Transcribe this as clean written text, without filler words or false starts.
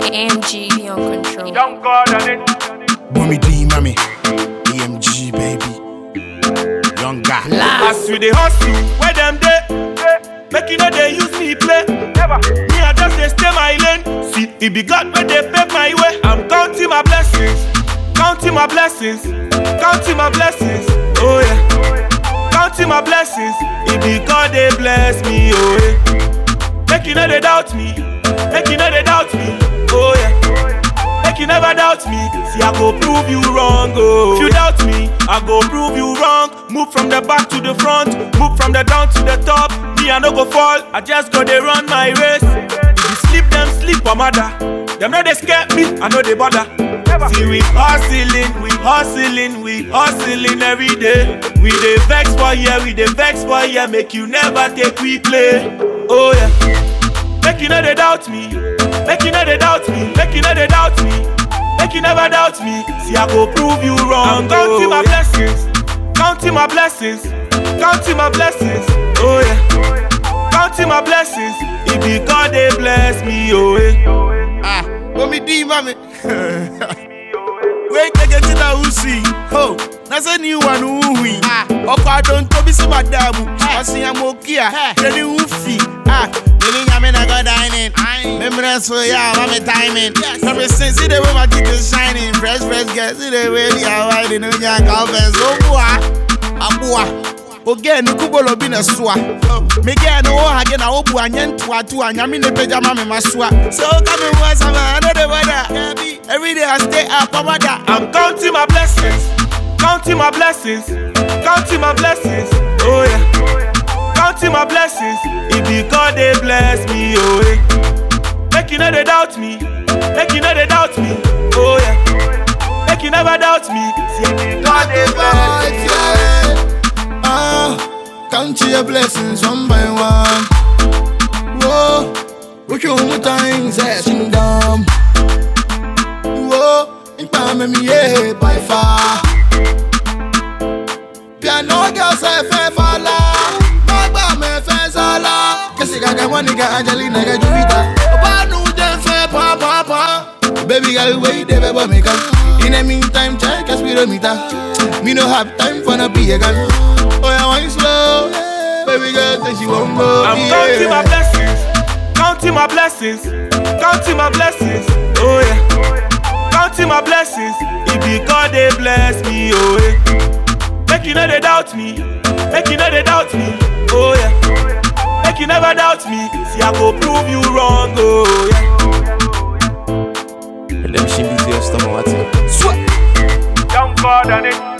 AMG, be on control. Young God on it. Mommy D, mommy. AMG, baby. Young guy. As we dey hustle, where them dey? Make you know they use me play. Never. Me I just dey stay my lane. See, it be God where they pave my way. I'm counting my blessings, counting my blessings, counting my blessings. Oh yeah, counting my blessings. It be God they bless me. Oh yeah, make you know they doubt me, make you know they doubt me. Oh yeah, make you never doubt me. See I go prove you wrong. Oh, if you doubt me, I go prove you wrong. Move from the back to the front, move from the down to the top. Me I no go fall, I just go they run my race. If you sleep, them sleep, or mother. Them know they scare me, I know they bother. See we hustling, we hustling, we hustling every day. We dey vex for here, we dey vex for here. Make you never take we play. Oh yeah, make you know they doubt me, make you know they doubt me, make you know they doubt me, make you never doubt me. See I go prove you wrong. I'm counting my blessings, counting my blessings, counting my blessings. Oh yeah, counting my blessings. It be God they bless me. Oh yeah. Mommy D, mommy. Wait, get it out, see. Oh, that's a new one. Who I don't to be so bad. I see I'm okay. Ready, woofy. Living, I'm in a good dining. Remember, so yeah, I'm timing. Ever since the way my teeth is shining, fresh, get the way they are riding on your confidence. Oh, boy. Again, no kubolo bina swa. Me get no again. I hope I nyen to and yami ne pejama me maswa. So come and watch another weather. Every day I stay up, I'm counting my blessings, counting my blessings, counting my blessings. Oh yeah, counting my blessings. It be God they bless me. Oh yeah, make you know they doubt me, make you know they doubt me. Oh yeah, make you never doubt me. See God they bless me. Count your blessings one by one. Whoa, look your times asking down. Whoa, in time me yeah by far. Piano girls I fair falla, Baba me fair sala. Kasi gaga money ga Angelina ga Juvita. Oba no dem fair papa. Baby girl wait there baby me come. In the meantime check a speedometer. Me no have time for no be again. Oh, I want you slow, baby girl say she won't go. I'm counting my blessings, counting my blessings, counting my blessings. Oh yeah, counting my blessings. It be God they bless me. Oh yeah, make you know they doubt me, make you know they doubt me. Oh yeah, make you never doubt me. See I go prove you wrong. Oh yeah. Let me see your stomach. Young God on it.